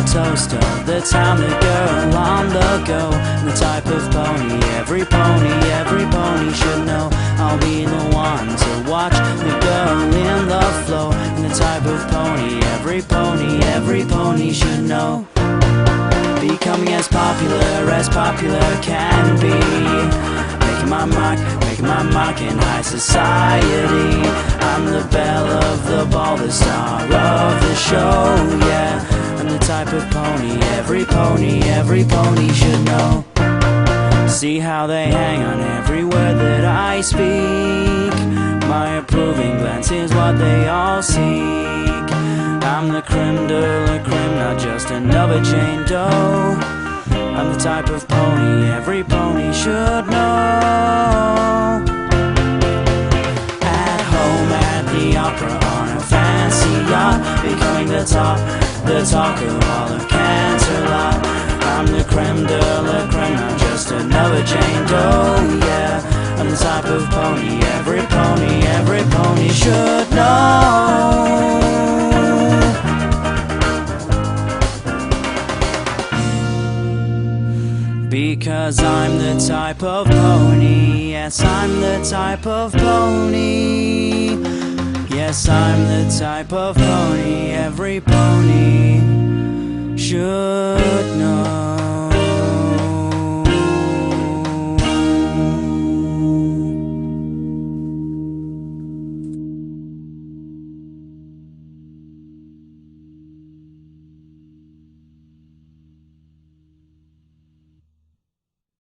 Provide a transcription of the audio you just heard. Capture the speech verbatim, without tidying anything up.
toast of the town, the girl on the go, and the type of pony every pony, every pony should know. I'll be the one to watch the girl in the flow, and the type of pony every pony, every pony should know. Becoming as popular as popular can be, making my mark, making my mark in high society. I'm the belle of the ball, the star of the show, yeah. I'm the type of pony every pony, every pony should know. See how they hang on every word that I speak. My approving glance is what they all seek. I'm the creme de la creme, not just another Jane Doe. I'm the type of pony every pony should know. At home, at the opera, on a fancy yacht, becoming the top, the talk of all of Canterlot. I'm the creme de la creme, not just another Jane Doe, yeah. I'm the type of pony every pony, every pony should know. Because I'm the type of pony, yes, I'm the type of pony. Yes, I'm the type of pony every pony should know.